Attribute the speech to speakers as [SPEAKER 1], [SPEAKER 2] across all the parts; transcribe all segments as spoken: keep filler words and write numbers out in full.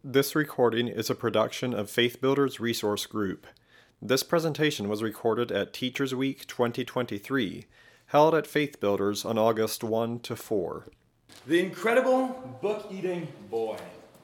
[SPEAKER 1] This recording is a production of Faith Builders Resource Group. This presentation was recorded at Teachers Week twenty twenty-three, held at Faith Builders on August first to fourth.
[SPEAKER 2] The Incredible Book-Eating Boy.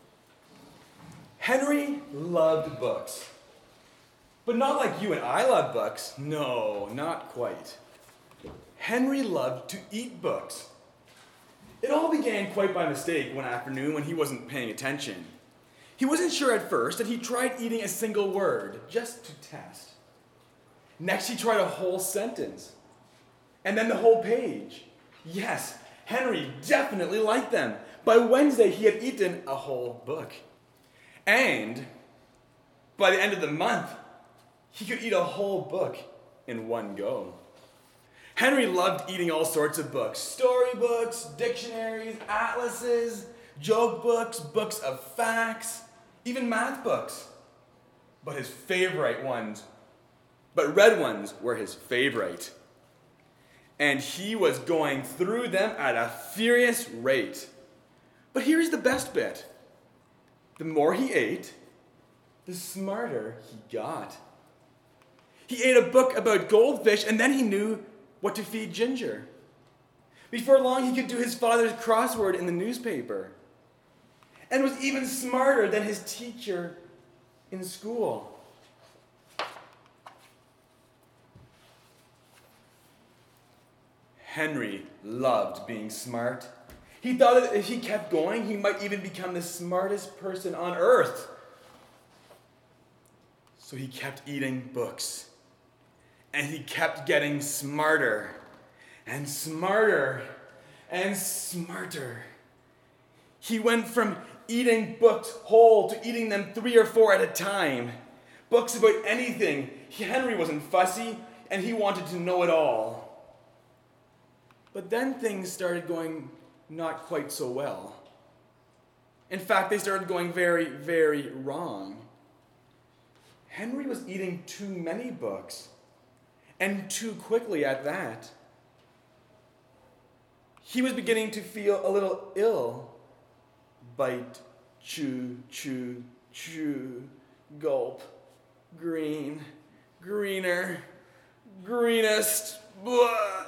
[SPEAKER 2] Henry loved books. But not like you and I love books. No, not quite. Henry loved to eat books. It all began quite by mistake one afternoon when he wasn't paying attention. He wasn't sure at first, and he tried eating a single word, just to test. Next, he tried a whole sentence. And then the whole page. Yes, Henry definitely liked them. By Wednesday, he had eaten a whole book. And by the end of the month, he could eat a whole book in one go. Henry loved eating all sorts of books. Storybooks, dictionaries, atlases, joke books, books of facts, even math books. But his favorite ones, but red ones were his favorite. And he was going through them at a furious rate. But here's the best bit. The more he ate, the smarter he got. He ate a book about goldfish, and then he knew what to feed Ginger. Before long, he could do his father's crossword in the newspaper, and was even smarter than his teacher in school. Henry loved being smart. He thought that if he kept going, he might even become the smartest person on earth. So he kept eating books. And he kept getting smarter and smarter and smarter. He went from eating books whole to eating them three or four at a time. Books about anything. Henry wasn't fussy, and he wanted to know it all. But then things started going not quite so well. In fact, they started going very, very wrong. Henry was eating too many books. And too quickly at that. He was beginning to feel a little ill. Bite, chew, chew, chew, gulp, green, greener, greenest, blah.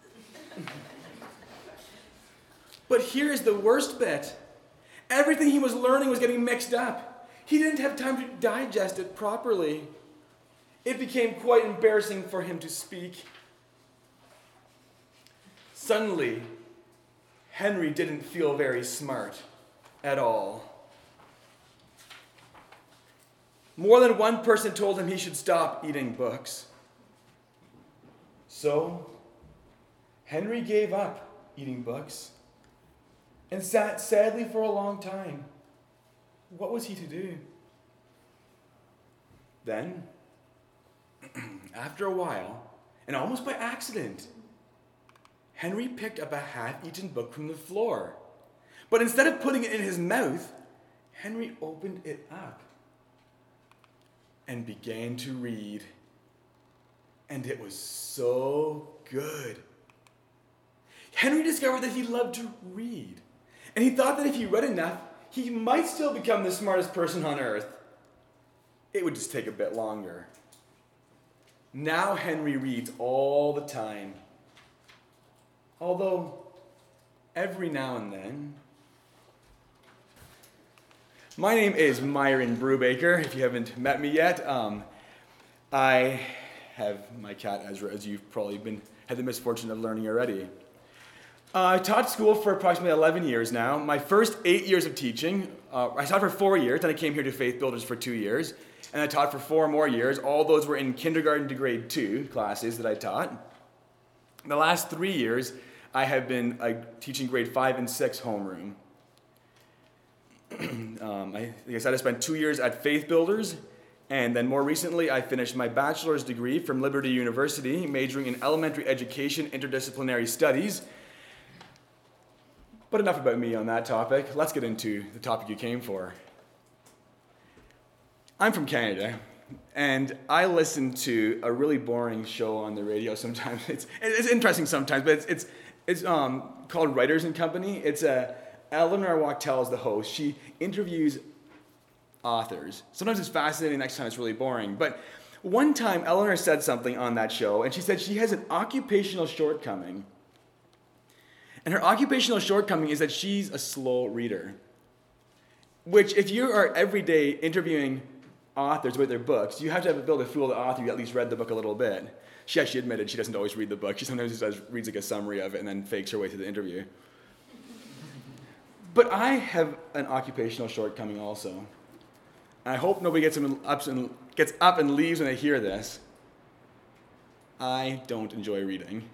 [SPEAKER 2] But here's the worst bit. Everything he was learning was getting mixed up. He didn't have time to digest it properly. It became quite embarrassing for him to speak. Suddenly, Henry didn't feel very smart at all. More than one person told him he should stop eating books. So, Henry gave up eating books and sat sadly for a long time. What was he to do? Then, after a while, and almost by accident, Henry picked up a half-eaten book from the floor. But instead of putting it in his mouth, Henry opened it up and began to read. And it was so good. Henry discovered that he loved to read. And he thought that if he read enough, he might still become the smartest person on earth. It would just take a bit longer. Now Henry reads all the time. Although, every now and then. My name is Myron Brubaker, if you haven't met me yet. Um, I have my cat Ezra, as you've probably been had the misfortune of learning already. Uh, I taught school for approximately eleven years now. My first eight years of teaching, uh, I taught for four years, then I came here to Faith Builders for two years. And I taught for four more years. All those were in kindergarten to grade two classes that I taught. The last three years, I have been uh, teaching grade five and six homeroom. um, I, like I said, I spent two years at Faith Builders. And then more recently, I finished my bachelor's degree from Liberty University, majoring in elementary education, interdisciplinary studies. But enough about me on that topic. Let's get into the topic you came for. I'm from Canada, and I listen to a really boring show on the radio sometimes. It's it's interesting sometimes, but it's it's, it's um, called Writers and Company. It's a Eleanor Wachtel is the host. She interviews authors. Sometimes it's fascinating, next time it's really boring. But one time, Eleanor said something on that show, and she said she has an occupational shortcoming. And her occupational shortcoming is that she's a slow reader. Which, if you are every day interviewing authors with their books, you have to be able to fool the author you at least read the book a little bit. She actually admitted she doesn't always read the book. She sometimes just does, reads like a summary of it and then fakes her way through the interview. But I have an occupational shortcoming also. And I hope nobody gets up and, gets up and leaves when they hear this. I don't enjoy reading.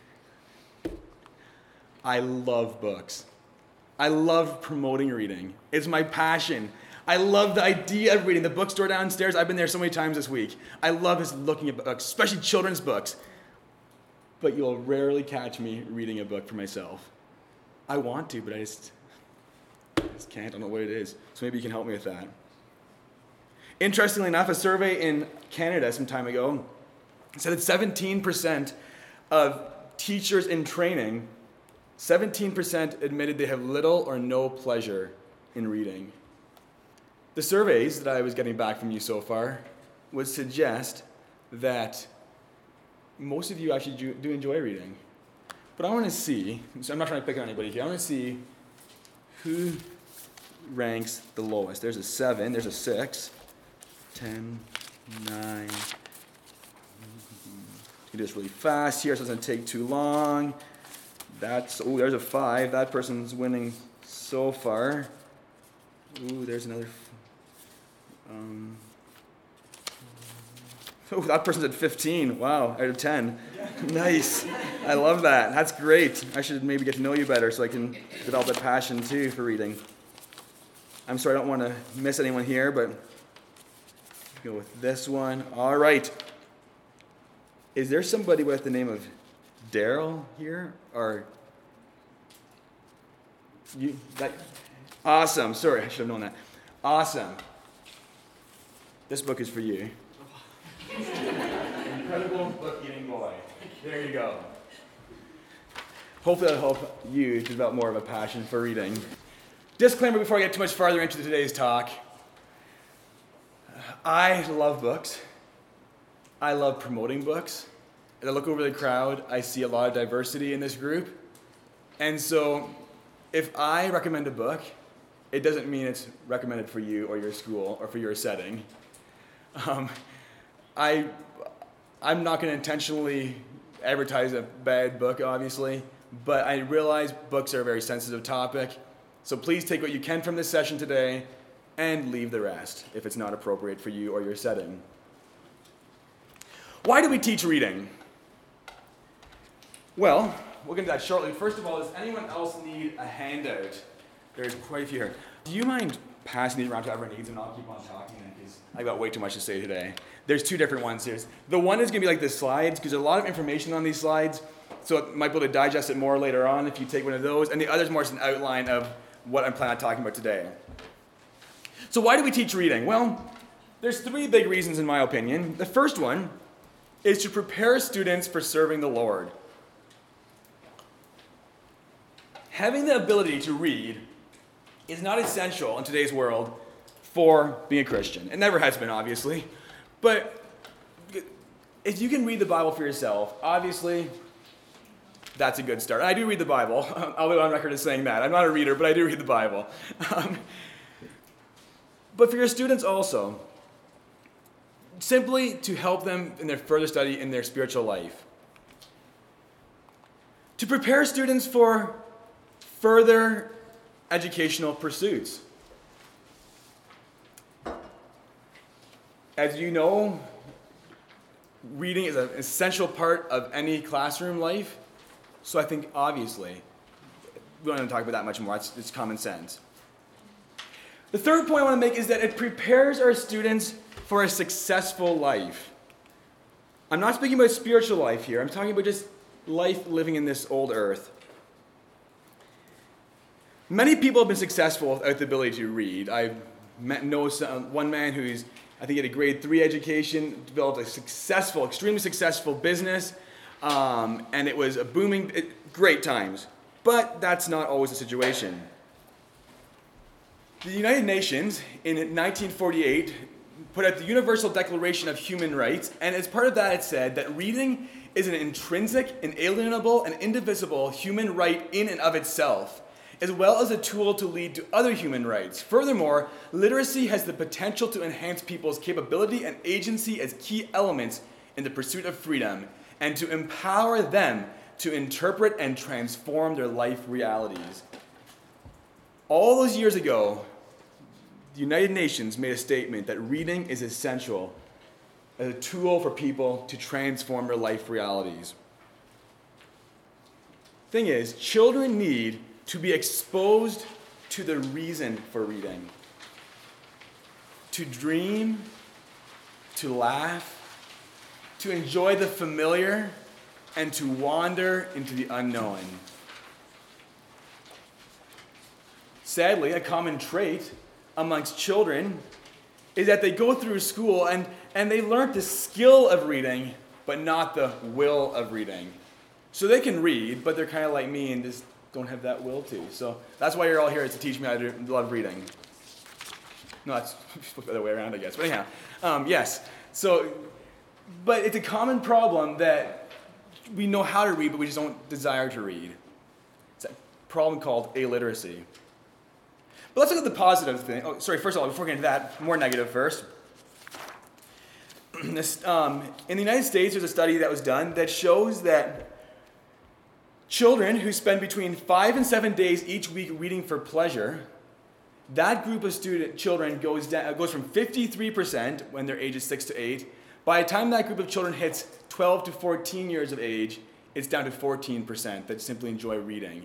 [SPEAKER 2] I love books. I love promoting reading. It's my passion. I love the idea of reading. The bookstore downstairs, I've been there so many times this week. I love just looking at books, especially children's books. But you'll rarely catch me reading a book for myself. I want to, but I just, I just can't. I don't know what it is. So maybe you can help me with that. Interestingly enough, a survey in Canada some time ago said that seventeen percent of teachers in training, seventeen percent admitted they have little or no pleasure in reading. The surveys that I was getting back from you so far would suggest that most of you actually do, do enjoy reading. But I want to see, so I'm not trying to pick on anybody here, I want to see who ranks the lowest. There's a seven, there's a six, ten, nine. You do this really fast here so it doesn't take too long. That's, oh, there's a five. That person's winning so far. Ooh, there's another. Um, oh, that person's at fifteen. Wow, out of ten. Nice. I love that. That's great. I should maybe get to know you better so I can develop a passion too for reading. I'm sorry, I don't want to miss anyone here, but go with this one. All right. Is there somebody with the name of Daryl here? Or you? That, awesome. Sorry, I should have known that. Awesome. This book is for you. Incredible book eating boy. There you go. Hopefully that'll help you to develop more of a passion for reading. Disclaimer before I get too much farther into today's talk. I love books. I love promoting books. As I look over the crowd, I see a lot of diversity in this group. And so if I recommend a book, it doesn't mean it's recommended for you or your school or for your setting. Um, I, I'm not going to intentionally advertise a bad book, obviously, but I realize books are a very sensitive topic. So please take what you can from this session today and leave the rest if it's not appropriate for you or your setting. Why do we teach reading? Well, we'll get into that shortly. First of all, does anyone else need a handout? There's quite a few here. Do you mind passing these around to whoever needs them, and I'll keep on talking then, because I've got way too much to say today. There's two different ones here. The one is going to be like the slides, because there's a lot of information on these slides, so it might be able to digest it more later on if you take one of those. And the other is more just an outline of what I'm planning on talking about today. So why do we teach reading? Well, there's three big reasons in my opinion. The first one is to prepare students for serving the Lord. Having the ability to read is not essential in today's world for being a Christian. It never has been, obviously. But if you can read the Bible for yourself, obviously, that's a good start. And I do read the Bible. I'll be on record as saying that. I'm not a reader, but I do read the Bible. Um, but for your students also, simply to help them in their further study in their spiritual life. To prepare students for further educational pursuits. As you know, reading is an essential part of any classroom life, so I think obviously, we don't have to talk about that much more, it's, it's common sense. The third point I want to make is that it prepares our students for a successful life. I'm not speaking about spiritual life here, I'm talking about just life living in this old earth. Many people have been successful without the ability to read. I know some, one man who's, I think, he had a grade three education, developed a successful, extremely successful business, um, and it was a booming, it, great times. But that's not always the situation. The United Nations in nineteen forty-eight put out the Universal Declaration of Human Rights, and as part of that it said that reading is an intrinsic, inalienable, and indivisible human right in and of itself, as well as a tool to lead to other human rights. Furthermore, literacy has the potential to enhance people's capability and agency as key elements in the pursuit of freedom, and to empower them to interpret and transform their life realities. All those years ago, the United Nations made a statement that reading is essential as a tool for people to transform their life realities. Thing is, children need to be exposed to the reason for reading. To dream, to laugh, to enjoy the familiar, and to wander into the unknown. Sadly, a common trait amongst children is that they go through school and, and they learn the skill of reading, but not the will of reading. So they can read, but they're kind of like me and just don't have that will to. So that's why you're all here, is to teach me how to love reading. No, that's the other way around, I guess. But anyhow, um, yes. So, but it's a common problem that we know how to read, but we just don't desire to read. It's a problem called illiteracy. But let's look at the positive thing. Oh, sorry, first of all, before we get into that, more negative first. This, um, in the United States, there's a study that was done that shows that children who spend between five and seven days each week reading for pleasure, that group of student children goes down, goes from fifty-three percent when they're ages six to eight. By the time that group of children hits twelve to fourteen years of age, it's down to fourteen percent that simply enjoy reading.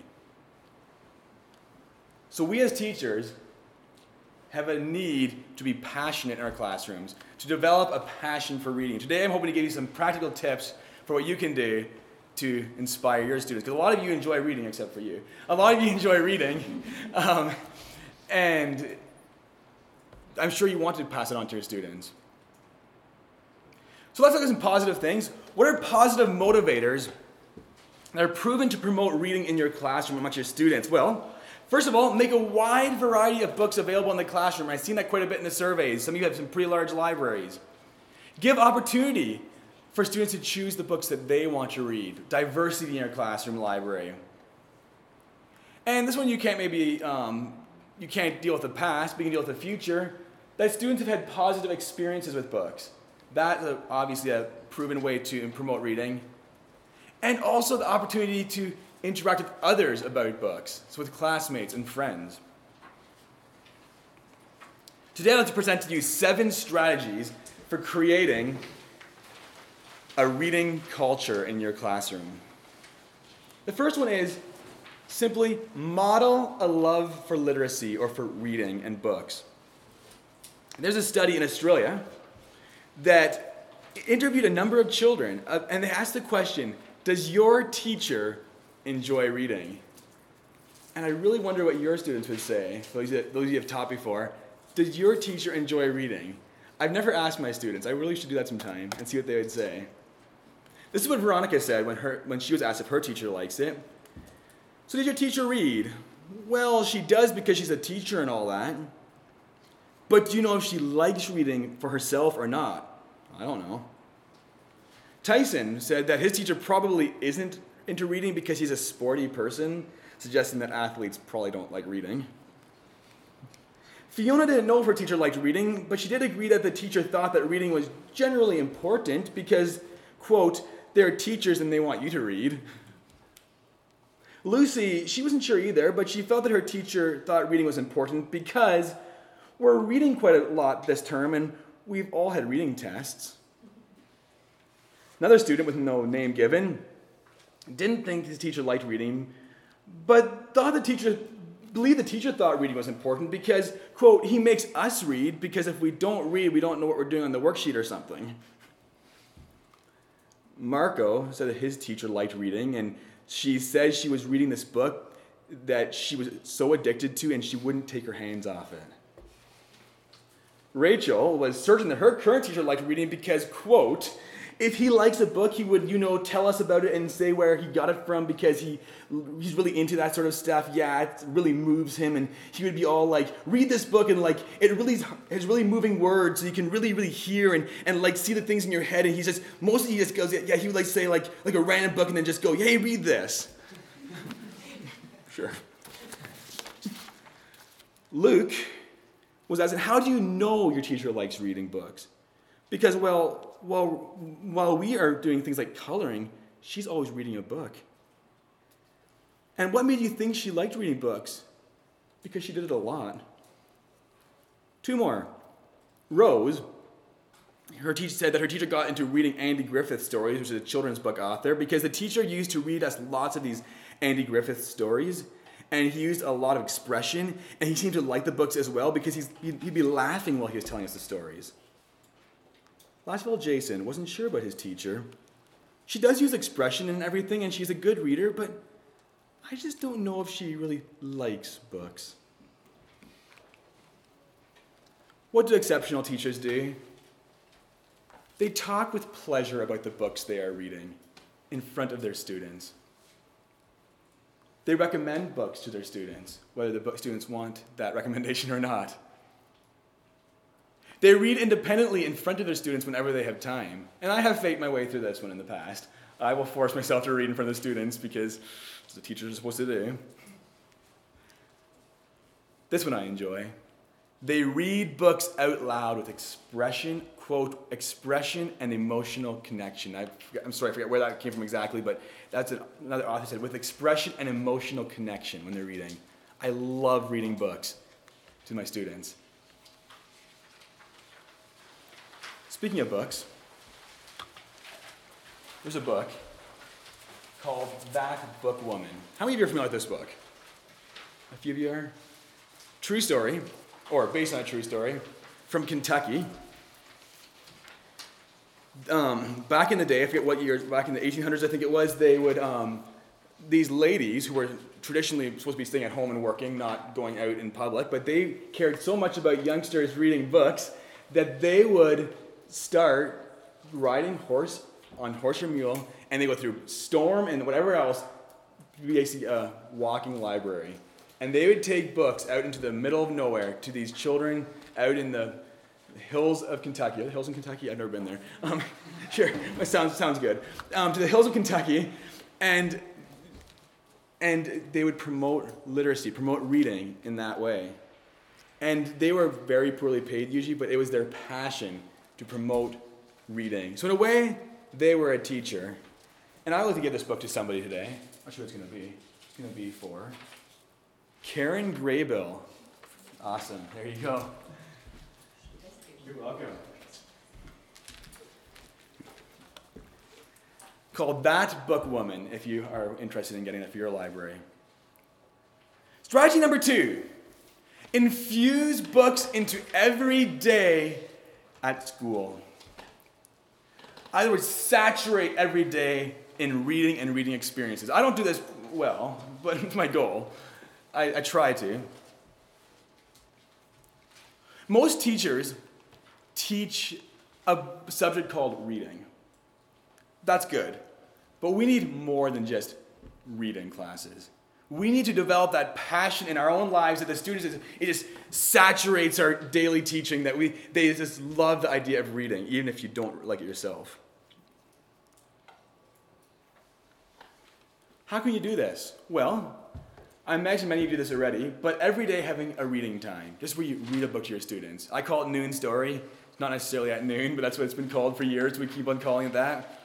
[SPEAKER 2] So we as teachers have a need to be passionate in our classrooms, to develop a passion for reading. Today I'm hoping to give you some practical tips for what you can do to inspire your students. Because a lot of you enjoy reading, except for you. A lot of you enjoy reading. Um, and I'm sure you want to pass it on to your students. So let's look at some positive things. What are positive motivators that are proven to promote reading in your classroom amongst your students? Well, first of all, make a wide variety of books available in the classroom. I've seen that quite a bit in the surveys. Some of you have some pretty large libraries. Give opportunity for students to choose the books that they want to read. Diversity in your classroom library. And this one you can't maybe, um, you can't deal with the past, but you can deal with the future. That students have had positive experiences with books. That's a, obviously a proven way to promote reading. And also the opportunity to interact with others about books, so with classmates and friends. Today I'd like to present to you seven strategies for creating a reading culture in your classroom. The first one is simply model a love for literacy or for reading and books. There's a study in Australia that interviewed a number of children, uh, and they asked the question, does your teacher enjoy reading? And I really wonder what your students would say, those that, those you have taught before. Does your teacher enjoy reading? I've never asked my students. I really should do that sometime and see what they would say. This is what Veronica said when, her, when she was asked if her teacher likes it. So does your teacher read? Well, she does because she's a teacher and all that. But do you know if she likes reading for herself or not? I don't know. Tyson said that his teacher probably isn't into reading because he's a sporty person, suggesting that athletes probably don't like reading. Fiona didn't know if her teacher liked reading, but she did agree that the teacher thought that reading was generally important because, quote, they're teachers and they want you to read. Lucy, she wasn't sure either, but she felt that her teacher thought reading was important because we're reading quite a lot this term and we've all had reading tests. Another student with no name given didn't think his teacher liked reading, but thought the teacher, believed the teacher thought reading was important because, quote, he makes us read because if we don't read, we don't know what we're doing on the worksheet or something. Marco said that his teacher liked reading, and she says she was reading this book that she was so addicted to and she wouldn't take her hands off it. Rachel was certain that her current teacher liked reading because, quote, If he likes a book, he would, you know, tell us about it and say where he got it from because he he's really into that sort of stuff. Yeah, it really moves him, and he would be all like, read this book, and like, it really has really moving words, so you can really, really hear and, and like see the things in your head, and he just, mostly he just goes, yeah, he would like say like, like a random book and then just go, hey, read this. Sure. Luke was asking, how do you know your teacher likes reading books? Because, well, while, while we are doing things like coloring, she's always reading a book. And what made you think she liked reading books? Because she did it a lot. Two more. Rose, her teacher said that her teacher got into reading Andy Griffith stories, which is a children's book author, because the teacher used to read us lots of these Andy Griffith stories, and he used a lot of expression, and he seemed to like the books as well because he's, he'd, he'd be laughing while he was telling us the stories. Last of all, Jason wasn't sure about his teacher. She does use expression and everything, and she's a good reader, but I just don't know if she really likes books. What do exceptional teachers do? They talk with pleasure about the books they are reading in front of their students. They recommend books to their students, whether the book students want that recommendation or not. They read independently in front of their students whenever they have time. And I have faked my way through this one in the past. I will force myself to read in front of the students because it's what teachers are supposed to do. This one I enjoy. They read books out loud with expression, quote, expression and emotional connection. I, I'm sorry, I forget where that came from exactly, but that's an, another author said, with expression and emotional connection when they're reading. I love reading books to my students. Speaking of books, there's a book called That Book Woman. How many of you are familiar with this book? A few of you are? True story, or based on a true story, from Kentucky. Um, back in the day, I forget what year, back in the eighteen hundreds I think it was, they would, um, these ladies who were traditionally supposed to be staying at home and working, not going out in public, but they cared so much about youngsters reading books that they would start riding horse on horse or mule, and they go through storm and whatever else, basically a walking library. And they would take books out into the middle of nowhere to these children out in the hills of Kentucky. Are the hills in Kentucky? I've never been there. Um, sure, that sounds sounds good. Um, to the hills of Kentucky, and and they would promote literacy, promote reading in that way. And they were very poorly paid usually, but it was their passion to promote reading. So in a way, they were a teacher. And I would like to give this book to somebody today. I'm not sure what it's going to be. It's going to be for Karen Graybill. Awesome. There you go. You're welcome. Called That Book Woman, if you are interested in getting it for your library. Strategy number two. Infuse books into every day at school. In other words, saturate every day in reading and reading experiences. I don't do this well, but it's my goal. I, I try to. Most teachers teach a subject called reading. That's good. But we need more than just reading classes. We need to develop that passion in our own lives that the students, it just saturates our daily teaching, that we they just love the idea of reading, even if you don't like it yourself. How can you do this? Well, I imagine many of you do this already, but every day having a reading time, just where you read a book to your students. I call it noon story. It's not necessarily at noon, but that's what it's been called for years. We keep on calling it that.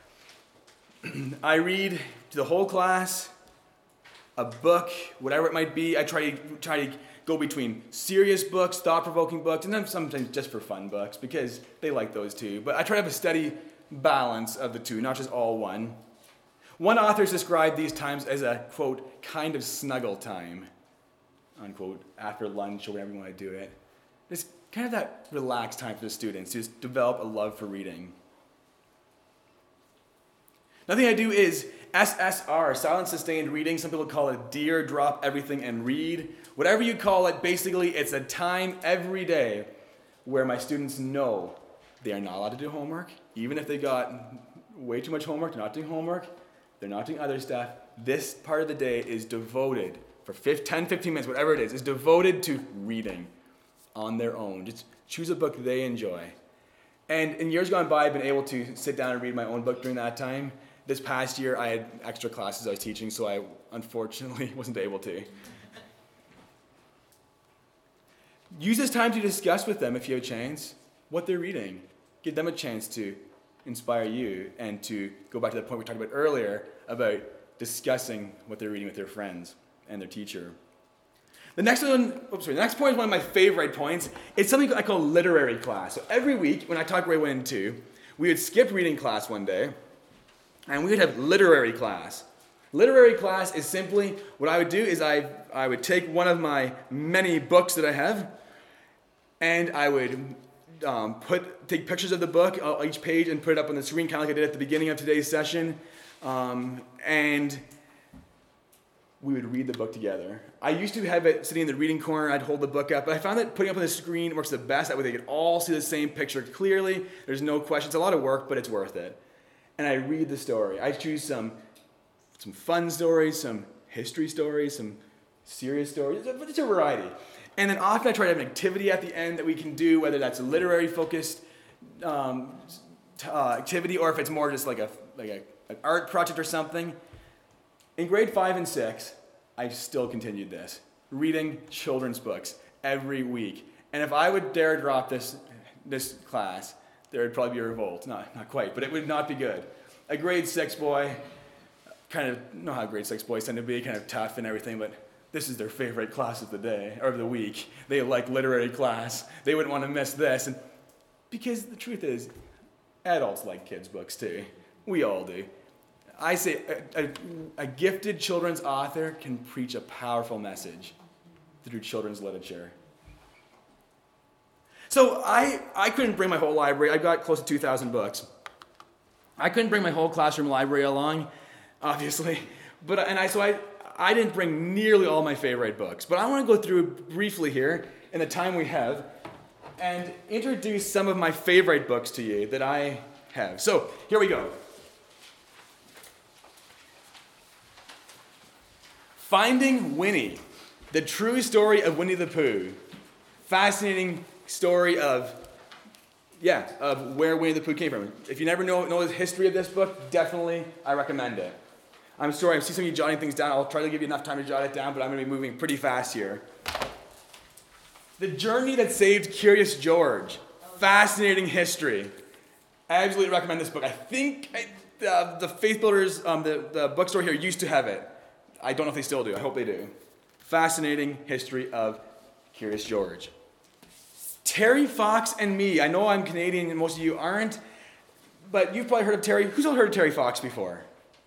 [SPEAKER 2] I read to the whole class a book, whatever it might be. I try to try to go between serious books, thought-provoking books, and then sometimes just for fun books, because they like those too. But I try to have a steady balance of the two, not just all one. One author has described these times as a, quote, kind of snuggle time, unquote, after lunch or whenever you want to do it. It's kind of that relaxed time for the students to just develop a love for reading. Another thing I do is S S R, silent sustained reading. Some people call it dear, drop everything and read. Whatever you call it, basically it's a time every day where my students know They are not allowed to do homework. Even if they got way too much homework, they're not doing homework, they're not doing other stuff. This part of the day is devoted, for ten, fifteen minutes, whatever it is, is devoted to reading on their own. Just choose a book they enjoy. And in years gone by, I've been able to sit down and read my own book during that time. This past year, I had extra classes I was teaching, so I unfortunately wasn't able to. Use this time to discuss with them, if you have a chance, what they're reading. Give them a chance to inspire you and to go back to the point we talked about earlier about discussing what they're reading with their friends and their teacher. The next one, oops, sorry, the next point is one of my favorite points. It's something I call literary class. So every week when I taught grade one and two, we would skip reading class one day, and we would have literary class. Literary class is simply, what I would do is I, I would take one of my many books that I have, and I would um, put take pictures of the book, uh, each page, and put it up on the screen, kind of like I did at the beginning of today's session. Um, and we would read the book together. I used to have it sitting in the reading corner. I'd hold the book up, but I found that putting it up on the screen works the best. That way they could all see the same picture clearly. There's no question. It's a lot of work, but it's worth it. And I read the story. I choose some some fun stories, some history stories, some serious stories. It's a, it's a variety. And then often I try to have an activity at the end that we can do, whether that's a literary-focused um, uh, activity or if it's more just like a like a, an art project or something. In grade five and six, I still continued this, reading children's books every week. And if I would dare drop this this class, there would probably be a revolt. Not not quite, but it would not be good. A grade six boy, kind of know how grade six boys tend to be, kind of tough and everything, but this is their favorite class of the day, or of the week. They like literary class. They wouldn't want to miss this. And because the truth is, adults like kids' books too. We all do. I say a, a, a gifted children's author can preach a powerful message through children's literature. So I, I couldn't bring my whole library. I got close to two thousand books. I couldn't bring my whole classroom library along, obviously. But and I so I I didn't bring nearly all my favorite books. But I want to go through briefly here in the time we have and introduce some of my favorite books to you that I have. So here we go. Finding Winnie, the true story of Winnie the Pooh. Fascinating story of, yeah, of where Winnie the Pooh came from. If you never know, know the history of this book, definitely I recommend it. I'm sorry, I see some of you jotting things down. I'll try to give you enough time to jot it down, but I'm going to be moving pretty fast here. The Journey That Saved Curious George. Fascinating history. I absolutely recommend this book. I think I, uh, the Faith Builders, um, the, the bookstore here used to have it. I don't know if they still do. I hope they do. Fascinating history of Curious George. Terry Fox and Me. I know I'm Canadian and most of you aren't, but you've probably heard of Terry. Who's all heard of Terry Fox before?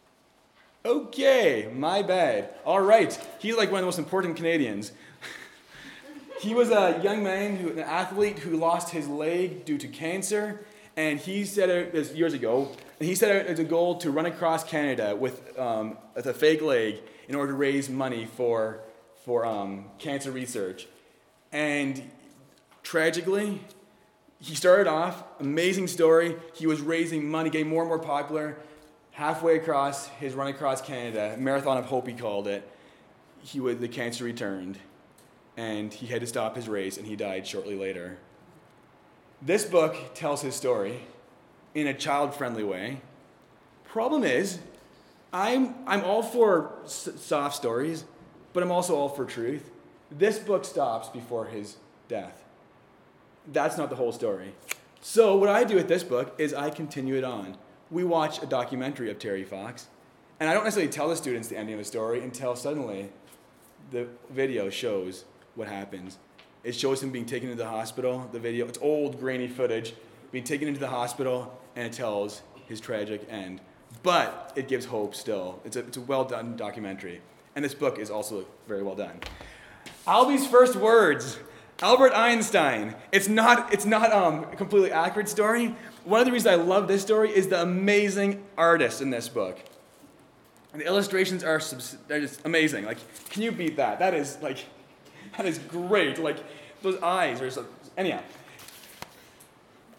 [SPEAKER 2] Okay, my bad. All right. He's like one of the most important Canadians. He was a young man, who, an athlete who lost his leg due to cancer, and he set out, this years ago, and he set out as a goal to run across Canada with, um, with a fake leg in order to raise money for, for um, cancer research. And tragically, he started off, amazing story, he was raising money, getting more and more popular. Halfway across his run across Canada, Marathon of Hope he called it, he would, the cancer returned, and he had to stop his race, and he died shortly later. This book tells his story in a child-friendly way. Problem is, I'm, I'm all for s- soft stories, but I'm also all for truth. This book stops before his death. That's not the whole story. So what I do with this book is I continue it on. We watch a documentary of Terry Fox, and I don't necessarily tell the students the ending of the story until suddenly the video shows what happens. It shows him being taken into the hospital, the video, it's old grainy footage, being taken into the hospital, and it tells his tragic end. But it gives hope still. It's a, it's a well done documentary. And this book is also very well done. Albie's First Words, Albert Einstein. It's not, it's not um, a completely accurate story. One of the reasons I love this story is the amazing artist in this book. And the illustrations are subs- they're just amazing. Like, can you beat that? That is like, that is great. Like, those eyes are so, anyhow.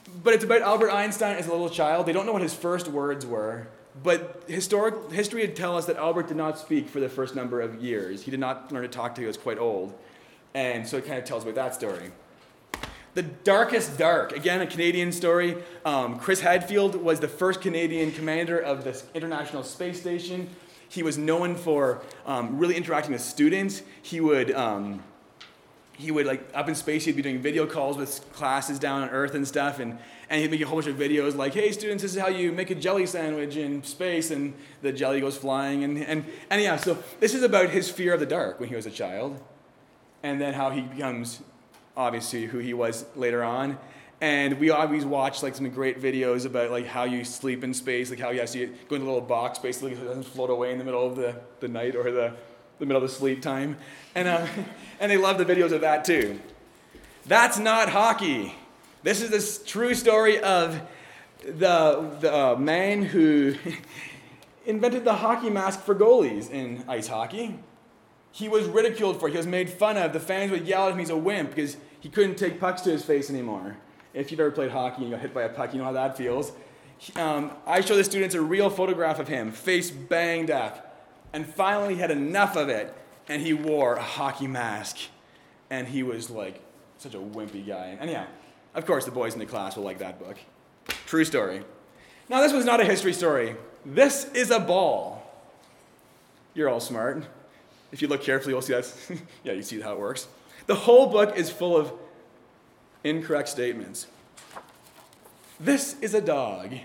[SPEAKER 2] But it's about Albert Einstein as a little child. They don't know what his first words were, but historic, history would tell us that Albert did not speak for the first number of years. He did not learn to talk till he was quite old. And so it kind of tells about that story. The Darkest Dark, again, a Canadian story. Um, Chris Hadfield was the first Canadian commander of the International Space Station. He was known for um, really interacting with students. He would... Um, He would, like, up in space, he'd be doing video calls with classes down on Earth and stuff, and, and he'd make a whole bunch of videos like, hey, students, this is how you make a jelly sandwich in space, and the jelly goes flying, and, and, and yeah, so this is about his fear of the dark when he was a child, and then how he becomes, obviously, who he was later on, and we always watch, like, some great videos about, like, how you sleep in space, like, how you actually go in a little box, basically, so it doesn't float away in the middle of the, the night or the... the middle of the sleep time, and um, and they love the videos of that too. That's not hockey. This is this true story of the the uh, man who invented the hockey mask for goalies in ice hockey. He was ridiculed for it. He was made fun of. The fans would yell at him he's a wimp because he couldn't take pucks to his face anymore. If you've ever played hockey and you got hit by a puck, you know how that feels. Um, I show the students a real photograph of him, face banged up. And finally, he had enough of it, and he wore a hockey mask. And he was, like, such a wimpy guy. And yeah, of course, the boys in the class will like that book. True story. Now, this was not a history story. This is a ball. You're all smart. If you look carefully, you'll see that. Yeah, you see how it works. The whole book is full of incorrect statements. This is a dog.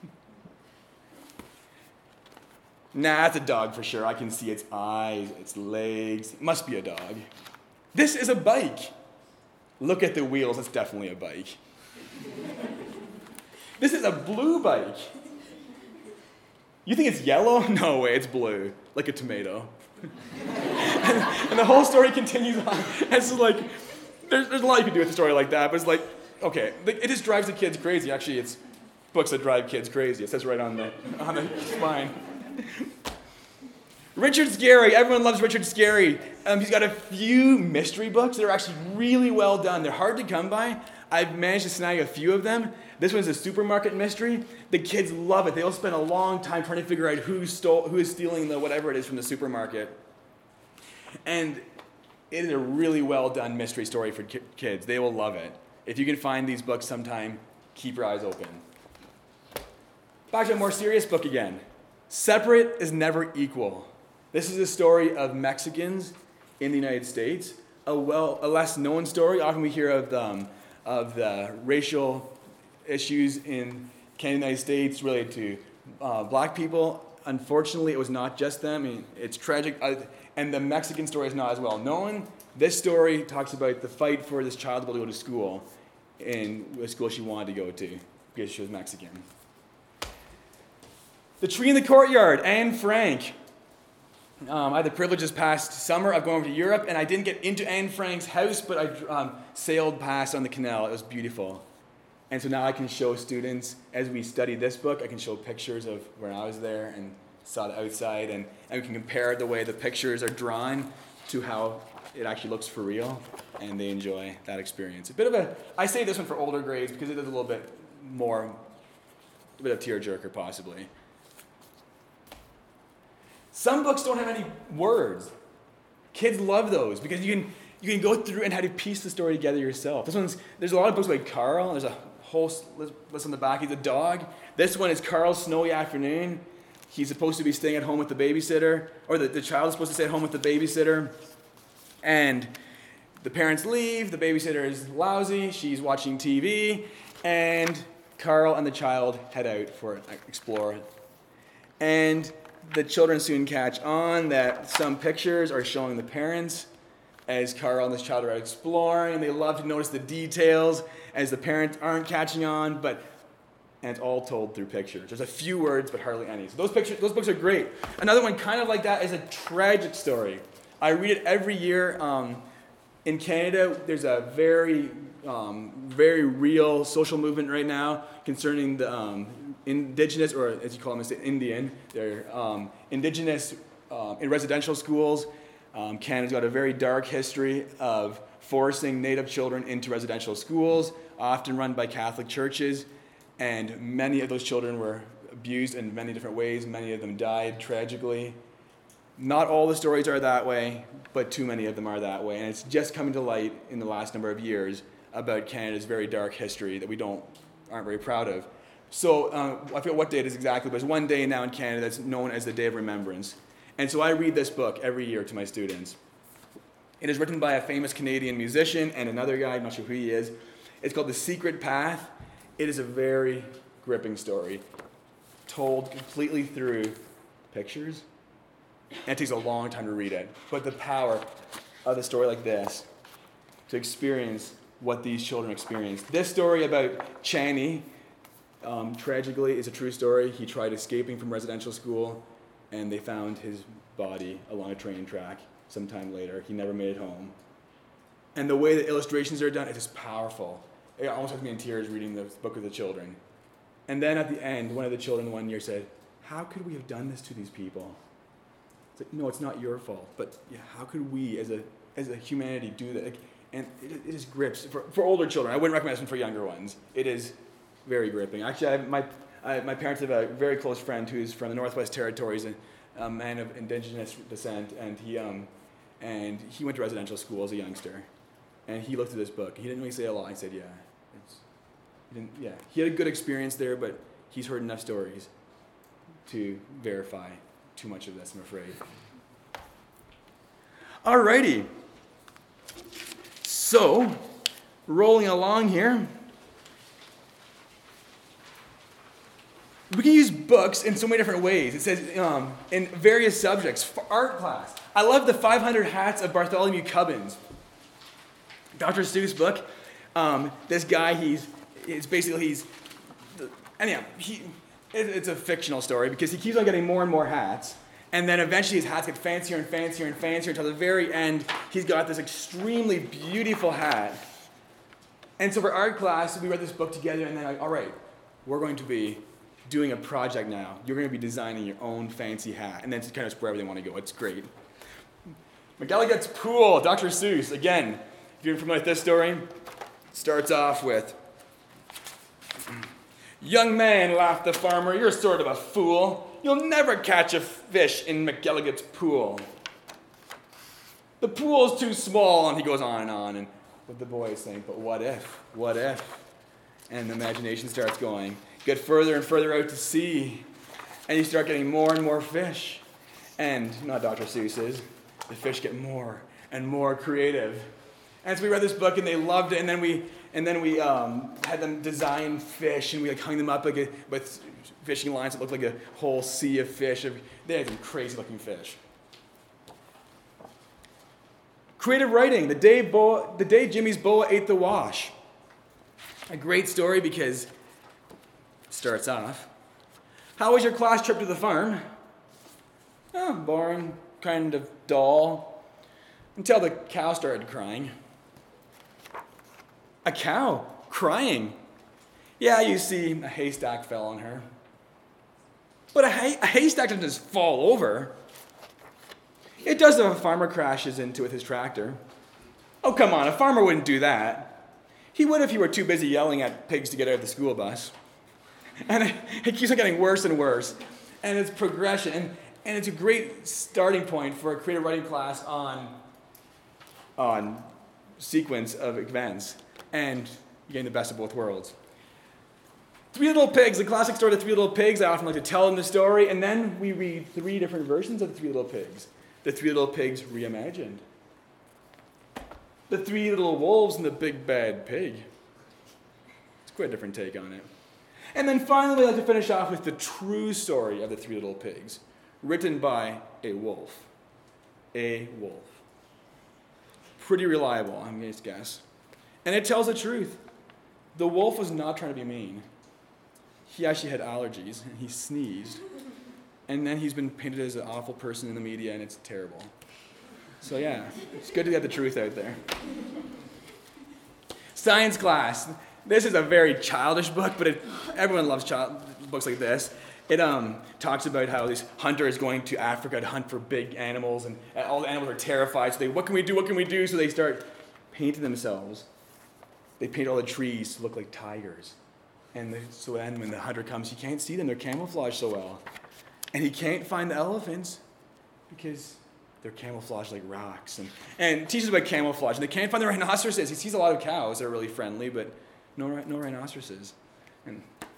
[SPEAKER 2] Nah, it's a dog for sure. I can see its eyes, its legs. It must be a dog. This is a bike. Look at the wheels. It's definitely a bike. This is a blue bike. You think it's yellow? No way, it's blue. Like a tomato. and, and the whole story continues on. And it's like, there's, there's a lot you can do with a story like that, but it's like, okay, it just drives the kids crazy. Actually, it's books that drive kids crazy. It says right on the, on the spine. Richard Scarry. Everyone loves Richard Scarry. Um, he's got a few mystery books that are actually really well done. They're hard to come by. I've managed to snag a few of them. This one's a supermarket mystery. The kids love it. They'll spend a long time trying to figure out who stole, who is stealing the whatever it is from the supermarket. And it is a really well done mystery story for ki- kids. They will love it. If you can find these books sometime, keep your eyes open. Back to a more serious book again. Separate is never equal. This is a story of Mexicans in the United States. A well, a less known story. Often we hear of the, um, of the racial issues in Canada and the United States related to uh, black people. Unfortunately, it was not just them. I mean, it's tragic. Uh, and the Mexican story is not as well known. This story talks about the fight for this child to be able to go to school in a school she wanted to go to because she was Mexican. The Tree in the Courtyard, Anne Frank. Um, I had the privilege this past summer of going over to Europe, and I didn't get into Anne Frank's house, but I um, sailed past on the canal. It was beautiful. And so now I can show students, as we study this book, I can show pictures of when I was there and saw the outside, and, and we can compare the way the pictures are drawn to how it actually looks for real, and they enjoy that experience. A bit of a, I say this one for older grades because it is a little bit more, a bit of tearjerker possibly. Some books don't have any words. Kids love those because you can you can go through and how to piece the story together yourself. This one's there's a lot of books like Carl. There's a whole list on the back. He's a dog. This one is Carl's Snowy Afternoon. He's supposed to be staying at home with the babysitter, or the, the child is supposed to stay at home with the babysitter. And the parents leave. The babysitter is lousy. She's watching T V, and Carl and the child head out for an explore. And the children soon catch on that some pictures are showing the parents as Carl and this child are out exploring. They love to notice the details as the parents aren't catching on, but and it's all told through pictures. There's a few words, but hardly any. So those pictures, those books are great. Another one kind of like that is a tragic story. I read it every year. Um, in Canada, there's a very, um, very real social movement right now concerning the um, Indigenous, or as you call them, it's Indian. They're um, Indigenous uh, in residential schools. Um, Canada's got a very dark history of forcing Native children into residential schools, often run by Catholic churches, and many of those children were abused in many different ways. Many of them died tragically. Not all the stories are that way, but too many of them are that way, and it's just coming to light in the last number of years about Canada's very dark history that we don't aren't very proud of. So uh, I forget what day it is exactly, but there's one day now in Canada that's known as the Day of Remembrance. And so I read this book every year to my students. It is written by a famous Canadian musician and another guy, I'm not sure who he is. It's called The Secret Path. It is a very gripping story, told completely through pictures. And it takes a long time to read it. But the power of a story like this, to experience what these children experienced. This story about Chani, um, tragically, is a true story. He tried escaping from residential school, and they found his body along a train track sometime later. He never made it home. And the way the illustrations are done, it's just powerful. It almost has me in tears reading the book of the children. And then at the end, one of the children one year said, "How could we have done this to these people?" It's like, no, it's not your fault, but yeah, how could we as a as a humanity do that? Like, and it, it just grips. For, for older children, I wouldn't recommend this one for younger ones. It is very gripping. Actually, I, my I, my parents have a very close friend who's from the Northwest Territories, and a man of Indigenous descent, and he um and he went to residential school as a youngster, and he looked at this book. He didn't really say a lot. He said, "Yeah, it's, he didn't, yeah." He had a good experience there, but he's heard enough stories to verify too much of this, I'm afraid. Alrighty. So, rolling along here, we can use books in so many different ways. It says um, in various subjects. For art class, I love the five hundred Hats of Bartholomew Cubbins. Doctor Seuss book. Um, this guy, he's, it's basically, he's, anyhow, he, it, it's a fictional story because he keeps on getting more and more hats. And then eventually his hats get fancier and fancier and fancier until the very end, he's got this extremely beautiful hat. And so for art class, we read this book together and then like, all right, we're going to be doing a project now. You're going to be designing your own fancy hat. And then it's kind of wherever they want to go. It's great. McElligot's Pool, Doctor Seuss. Again, if you're familiar with this story, it starts off with, "Young man," laughed the farmer, "you're sort of a fool. You'll never catch a fish in McElligot's pool. The pool's too small," and he goes on and on. And what the boys think, but what if? What if? And the imagination starts going. Get further and further out to sea, and you start getting more and more fish. And not Doctor Seuss's, the fish get more and more creative. And so we read this book and they loved it, and then we and then we um, had them design fish, and we like hung them up like a, with fishing lines that looked like a whole sea of fish. They had some crazy looking fish. Creative writing, the day boa, the day Jimmy's boa ate the wash. A great story because it starts off, "How was your class trip to the farm?" "Oh, boring, kind of dull, until the cow started crying." "A cow crying?" "Yeah, you see, a haystack fell on her." "But a, hay- a haystack doesn't just fall over." "It does if a farmer crashes into it with his tractor." "Oh, come on, a farmer wouldn't do that." "He would if he were too busy yelling at pigs to get out of the school bus." And it, it keeps on getting worse and worse. And it's progression. And, and it's a great starting point for a creative writing class on, on sequence of events. And you're getting the best of both worlds. Three Little Pigs, the classic story of the Three Little Pigs. I often like to tell them the story, and then we read three different versions of the Three Little Pigs. The Three Little Pigs reimagined. The Three Little Wolves and the Big Bad Pig. It's quite a different take on it. And then finally, I'd like to finish off with the true story of the Three Little Pigs, written by a wolf. A wolf. Pretty reliable, I'm going to guess. And it tells the truth. The wolf was not trying to be mean. He actually had allergies, and he sneezed. And then he's been painted as an awful person in the media, and it's terrible. So yeah, it's good to get the truth out there. Science class. This is a very childish book, but it, everyone loves child, books like this. It um, talks about how this hunter is going to Africa to hunt for big animals, and all the animals are terrified. So they, what can we do, what can we do? So they start painted themselves. They paint all the trees to look like tigers. And the, so then when the hunter comes, he can't see them. They're camouflaged so well. And he can't find the elephants because they're camouflaged like rocks. And, and teaches about camouflage. And they can't find the rhinoceroses. He sees a lot of cows that are really friendly, but no, no rhinoceroses. And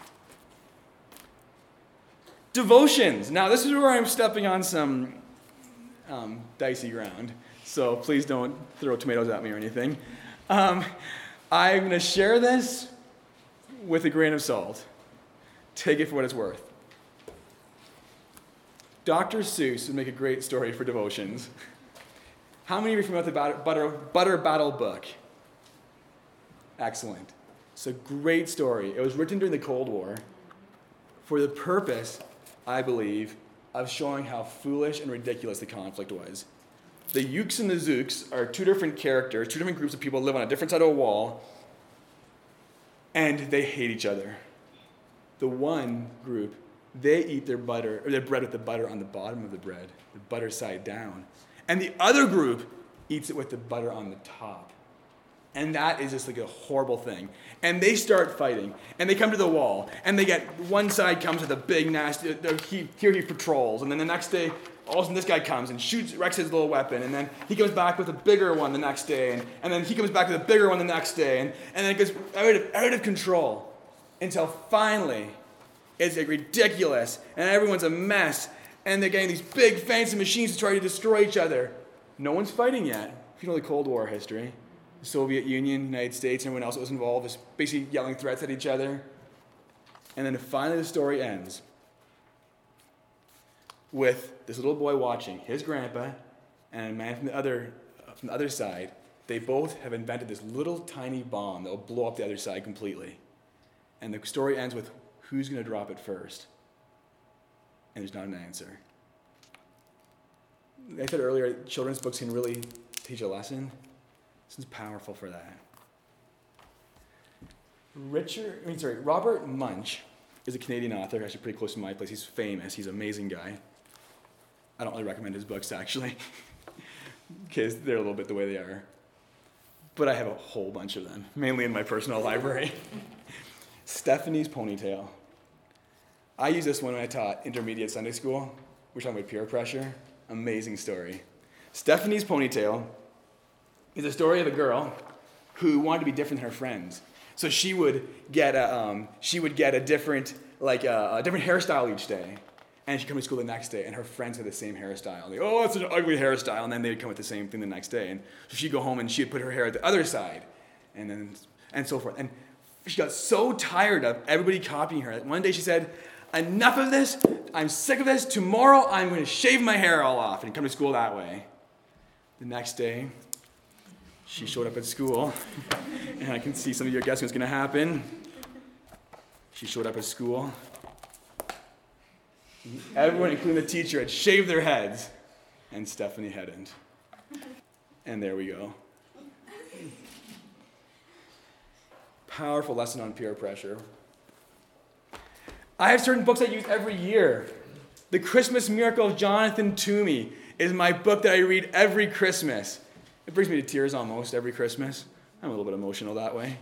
[SPEAKER 2] devotions. Now, this is where I'm stepping on some um, dicey ground. So please don't throw tomatoes at me or anything. Um, I'm going to share this with a grain of salt. Take it for what it's worth. Doctor Seuss would make a great story for devotions. How many of you are familiar with the Butter, Butter, Butter Battle book? Excellent. It's a great story. It was written during the Cold War for the purpose, I believe, of showing how foolish and ridiculous the conflict was. The Ukes and the Zooks are two different characters, two different groups of people that live on a different side of a wall, and they hate each other. The one group, they eat their butter, or their bread with the butter on the bottom of the bread, the butter side down. And the other group eats it with the butter on the top. And that is just like a horrible thing. And they start fighting, and they come to the wall, and they get, one side comes with a big nasty, he, here he patrols, and then the next day, all of a sudden this guy comes and shoots, wrecks his little weapon, and then he comes back with a bigger one the next day, and, and then he comes back with a bigger one the next day, and, and then it goes out of, out of control, until finally, it's like ridiculous, and everyone's a mess, and they're getting these big fancy machines to try to destroy each other. No one's fighting yet. If you know the Cold War history, the Soviet Union, United States, and everyone else that was involved is basically yelling threats at each other. And then finally the story ends with this little boy watching his grandpa and a man from the other, from the other side. They both have invented this little tiny bomb that will blow up the other side completely. And the story ends with who's going to drop it first. And there's not an answer. I said earlier, children's books can really teach a lesson. This is powerful for that. Richard, I mean, sorry, Robert Munch is a Canadian author, actually pretty close to my place. He's famous. He's an amazing guy. I don't really recommend his books, actually, because they're a little bit the way they are. But I have a whole bunch of them, mainly in my personal library. Stephanie's Ponytail. I used this one when I taught intermediate Sunday school. We're talking about peer pressure. Amazing story. Stephanie's Ponytail is a story of a girl who wanted to be different than her friends. So she would get a, um, she would get a different, like a, a different hairstyle each day. And she'd come to school the next day, and her friends had the same hairstyle. They, oh, that's an ugly hairstyle. And then they'd come with the same thing the next day. And so she'd go home, and she'd put her hair at the other side, and then and so forth. And she got so tired of everybody copying her that one day she said, enough of this. I'm sick of this. Tomorrow I'm going to shave my hair all off and come to school that way. The next day, she showed up at school, and I can see some of you are guessing what's going to happen. She showed up at school. Everyone, including the teacher, had shaved their heads, and Stephanie hadn't. And there we go. Powerful lesson on peer pressure. I have certain books I use every year. The Christmas Miracle of Jonathan Toomey is my book that I read every Christmas. It brings me to tears almost every Christmas. I'm a little bit emotional that way.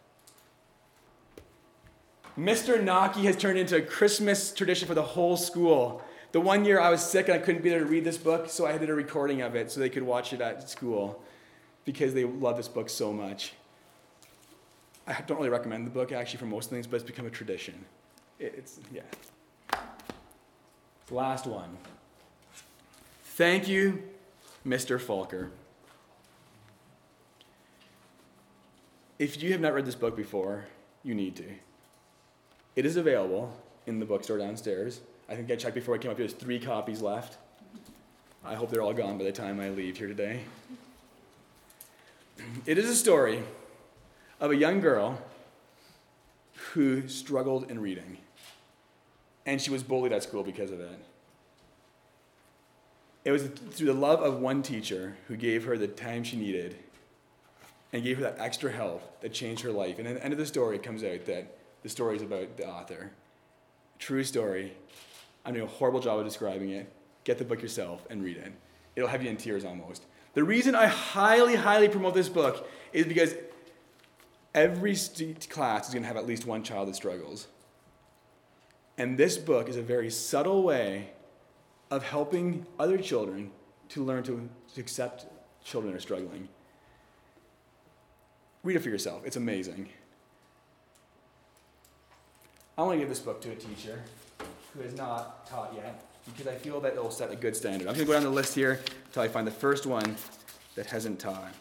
[SPEAKER 2] Mister Naki has turned into a Christmas tradition for the whole school. The one year I was sick and I couldn't be there to read this book, so I did a recording of it so they could watch it at school because they love this book so much. I don't really recommend the book actually for most things, but it's become a tradition. It's, yeah. Last one. Thank you, Mister Falker. If you have not read this book before, you need to. It is available in the bookstore downstairs. I think I checked before I came up here, there's three copies left. I hope they're all gone by the time I leave here today. It is a story of a young girl who struggled in reading. And she was bullied at school because of it. It was through the love of one teacher who gave her the time she needed and gave her that extra help that changed her life. And at the end of the story, it comes out that the story is about the author. True story. I'm doing a horrible job of describing it. Get the book yourself and read it. It'll have you in tears almost. The reason I highly, highly promote this book is because every st- class is going to have at least one child that struggles. And this book is a very subtle way of helping other children to learn to, to accept children that are struggling. Read it for yourself. It's amazing. I want to give this book to a teacher who has not taught yet, because I feel that it will set a good standard. I'm going to go down the list here until I find the first one that hasn't taught.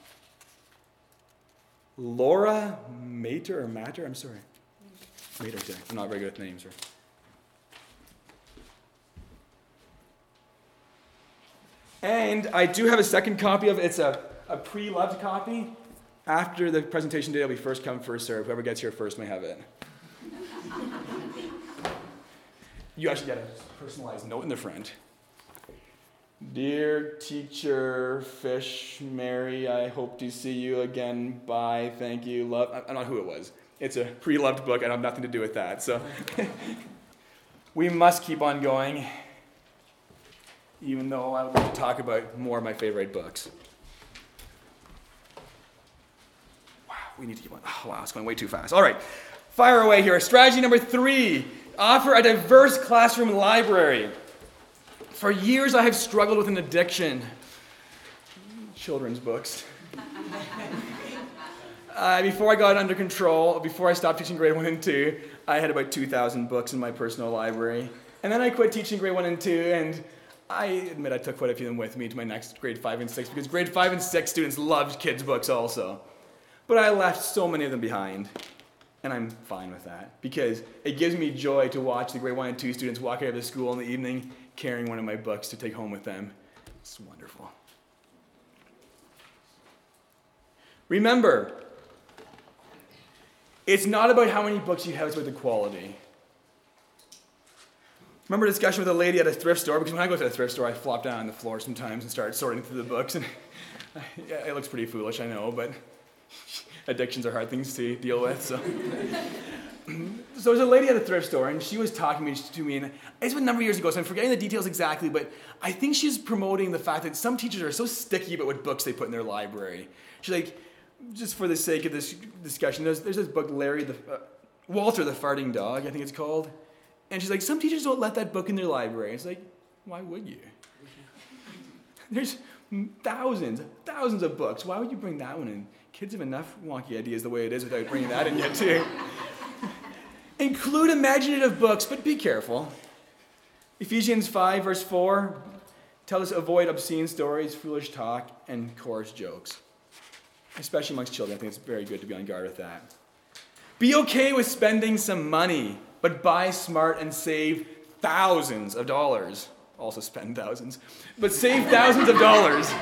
[SPEAKER 2] Laura Mater or Matter? I'm sorry. Mater, sorry. I'm not very good with names. Right? And I do have a second copy of it. It's a, a pre-loved copy. After the presentation day, it'll be first come, first serve. Whoever gets here first may have it. You actually get a personalized note in the front. Dear teacher Fish, Mary, I hope to see you again. Bye, thank you, love. I don't know who it was. It's a pre-loved book. I have nothing to do with that. So we must keep on going, even though I would like to talk about more of my favorite books. Wow, we need to keep on. Oh, wow, it's going way too fast. All right, fire away here. Strategy number three. Offer a diverse classroom library. For years, I have struggled with an addiction. Children's books. uh, before I got under control, before I stopped teaching grade one and two, I had about two thousand books in my personal library. And then I quit teaching grade one and two, and I admit I took quite a few of them with me to my next grade five and six, because grade five and six students loved kids' books also. But I left so many of them behind. And I'm fine with that, because it gives me joy to watch the grade one and two students walk out of the school in the evening carrying one of my books to take home with them. It's wonderful. Remember, it's not about how many books you have, it's about the quality. Remember a discussion with a lady at a thrift store, because when I go to the thrift store, I flop down on the floor sometimes and start sorting through the books, and it looks pretty foolish, I know, but addictions are hard things to deal with, so. So there's a lady at a thrift store, and she was talking to me, and it's been a number of years ago, so I'm forgetting the details exactly, but I think she's promoting the fact that some teachers are so sticky about what books they put in their library. She's like, just for the sake of this discussion, there's, there's this book, Larry the, uh, Walter the Farting Dog, I think it's called, and she's like, some teachers don't let that book in their library. It's like, why would you? There's thousands, thousands of books. Why would you bring that one in? Kids have enough wonky ideas the way it is without bringing that in yet too. Include imaginative books, but be careful. Ephesians five, verse four, tells us to avoid obscene stories, foolish talk, and coarse jokes. Especially amongst children, I think it's very good to be on guard with that. Be okay with spending some money, but buy smart and save thousands of dollars. Also spend thousands, but save thousands of dollars.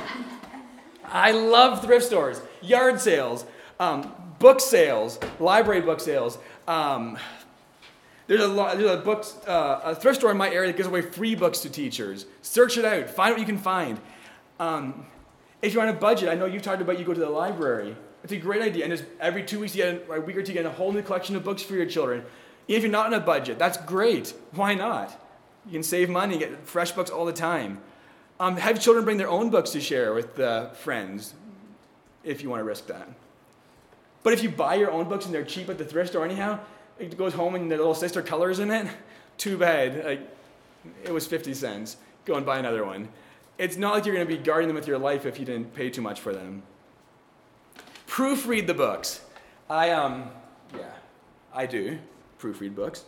[SPEAKER 2] I love thrift stores, yard sales, um, book sales, library book sales. Um, there's a lot. There's a book, uh, a thrift store in my area that gives away free books to teachers. Search it out. Find what you can find. Um, if you're on a budget, I know you talked about you go to the library. It's a great idea. And just every two weeks, you get a, a week or two, you get a whole new collection of books for your children. Even if you're not on a budget, that's great. Why not? You can save money, get fresh books all the time. Um, have children bring their own books to share with uh, friends, if you want to risk that. But if you buy your own books and they're cheap at the thrift store anyhow, it goes home and the little sister colors in it, too bad. Like, it was fifty cents. Go and buy another one. It's not like you're going to be guarding them with your life if you didn't pay too much for them. Proofread the books. I, um, yeah, I do proofread books.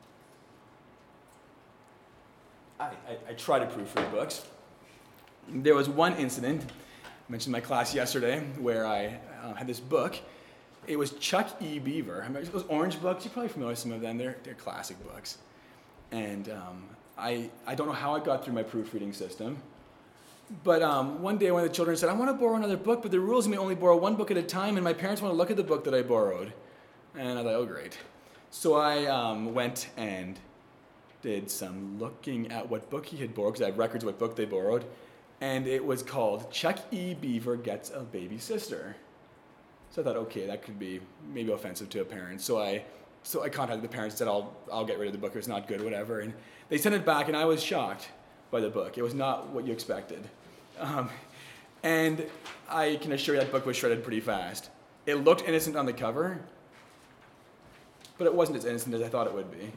[SPEAKER 2] I, I, I try to proofread books. There was one incident, I mentioned in my class yesterday, where I uh, had this book. It was Chuck E. Beaver. I remember those orange books, you're probably familiar with some of them. They're, they're classic books. And um, I, I don't know how I got through my proofreading system. But um, one day one of the children said, I want to borrow another book, but the rules may only borrow one book at a time, and my parents want to look at the book that I borrowed. And I thought, oh, great. So I um, went and did some looking at what book he had borrowed, because I have records of what book they borrowed. And it was called Chuck E. Beaver Gets a Baby Sister. So I thought, okay, that could be maybe offensive to a parent. So I so I contacted the parents and said, I'll, I'll get rid of the book. It's not good, whatever. And they sent it back, and I was shocked by the book. It was not what you expected. Um, And I can assure you that book was shredded pretty fast. It looked innocent on the cover, but it wasn't as innocent as I thought it would be.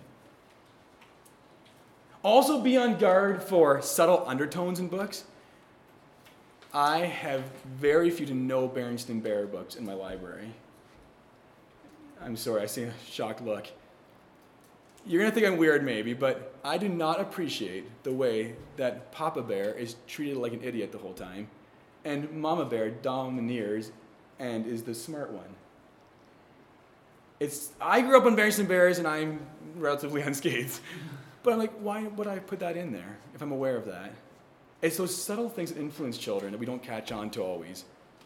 [SPEAKER 2] Also be on guard for subtle undertones in books. I have very few to no Berenstain Bear books in my library. I'm sorry, I see a shocked look. You're going to think I'm weird maybe, but I do not appreciate the way that Papa Bear is treated like an idiot the whole time, and Mama Bear domineers and is the smart one. It's I grew up on Berenstain Bears and I'm relatively unscathed. But I'm like, why would I put that in there if I'm aware of that? It's those subtle things that influence children that we don't catch on to always.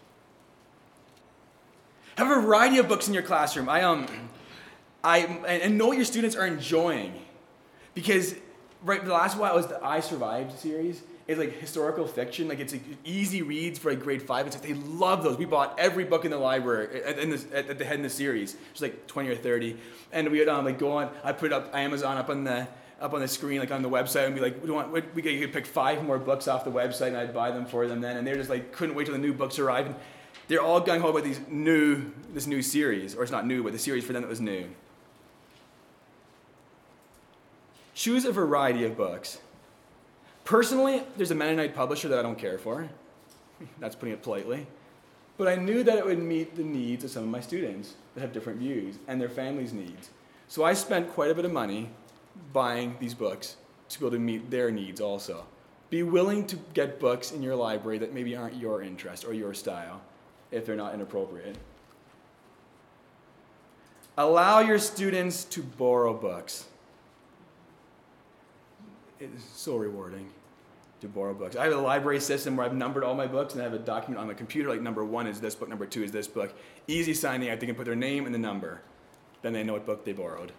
[SPEAKER 2] Have a variety of books in your classroom. I um, I and know what your students are enjoying, because right the last while was the I Survived series. It's like historical fiction, like it's like easy reads for like grade five. It's like they love those. We bought every book in the library at, in this, at, at the head in the series. It's like twenty or thirty, and we would um like go on. I put up Amazon up on the. up on the screen, like on the website, and be like, we want, we could pick five more books off the website, and I'd buy them for them then, and they're just like, couldn't wait till the new books arrived, and they're all gung-ho about these new, this new series, or it's not new, but the series for them that was new. Choose a variety of books. Personally, there's a Mennonite publisher that I don't care for. That's putting it politely. But I knew that it would meet the needs of some of my students that have different views, and their families' needs. So I spent quite a bit of money buying these books to be able to meet their needs also. Be willing to get books in your library that maybe aren't your interest or your style if they're not inappropriate. Allow your students to borrow books. It's so rewarding to borrow books. I have a library system where I've numbered all my books and I have a document on my computer like number one is this book, number two is this book. Easy signing, I think, and put their name and the number. Then they know what book they borrowed.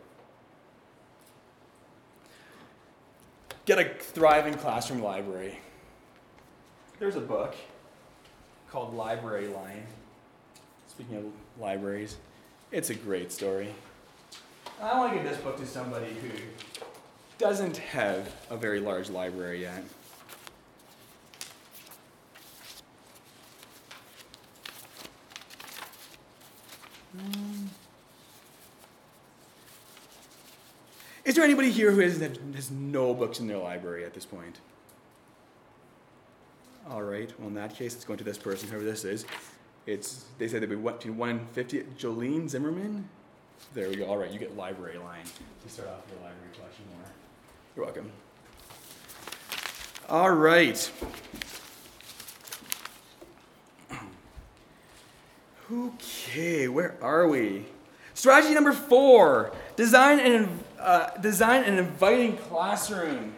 [SPEAKER 2] Get a thriving classroom library. There's a book called Library Line. Speaking of libraries, it's a great story. I want to give this book to somebody who doesn't have a very large library yet. Um, Is there anybody here who has, has no books in their library at this point? All right, well in that case, it's going to this person, whoever this is. It's, they said they'd be what, one in fifty, Jolene Zimmerman? There we go, all right, you get Library Line to start off your library collection more. You're welcome. All right. Okay, where are we? Strategy number four, design an, uh, design an inviting classroom.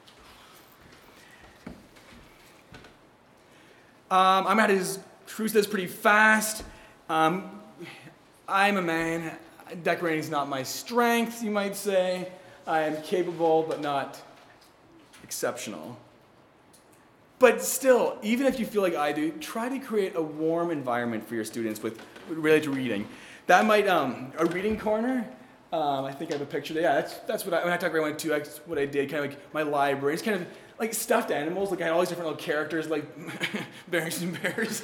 [SPEAKER 2] Um, I'm at his cruise this pretty fast. Um, I'm a man. Decorating is not my strength, you might say. I am capable, but not exceptional. But still, even if you feel like I do, try to create a warm environment for your students with related to reading. That might, um, a reading corner. Um, I think I have a picture there. Yeah, that's, that's what I, when I talk about one too, that's what I did, kind of like my library. It's kind of like stuffed animals, like I had all these different little characters, like Berenstain Bears.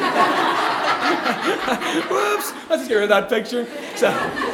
[SPEAKER 2] Whoops, let's just get rid of that picture. So,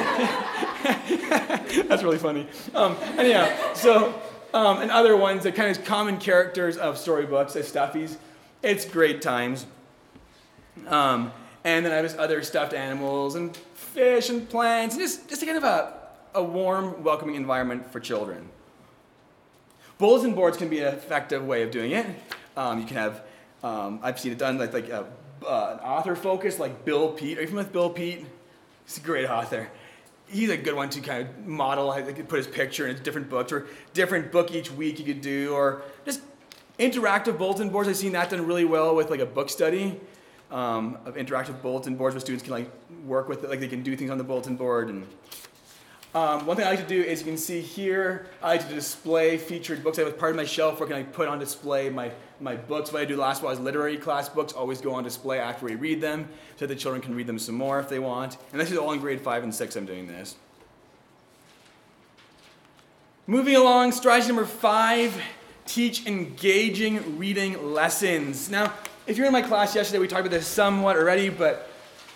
[SPEAKER 2] that's really funny. Um, anyhow, so, um, and other ones, that kind of common characters of storybooks, as stuffies. It's great times. Um, and then I have this other stuffed animals and fish and plants, and just, just a kind of a, a warm, welcoming environment for children. Bulletin boards can be an effective way of doing it. Um, you can have, um, I've seen it done like, like a, uh, an author focus, like Bill Peet. Are you familiar with Bill Peet? He's a great author. He's a good one to kind of model, like, like put his picture in his different books, or different book each week you could do, or just interactive bulletin boards. I've seen that done really well with like a book study um, of interactive bulletin boards where students can like work with it, like they can do things on the bulletin board. And Um, one thing I like to do is, you can see here, I like to display featured books. I have part of my shelf where I can put on display my, my books. What I do last while is literary class books always go on display after we read them, so that the children can read them some more if they want. And this is all in grade five and six I'm doing this. Moving along, strategy number five, teach engaging reading lessons. Now, if you're in my class yesterday, we talked about this somewhat already, but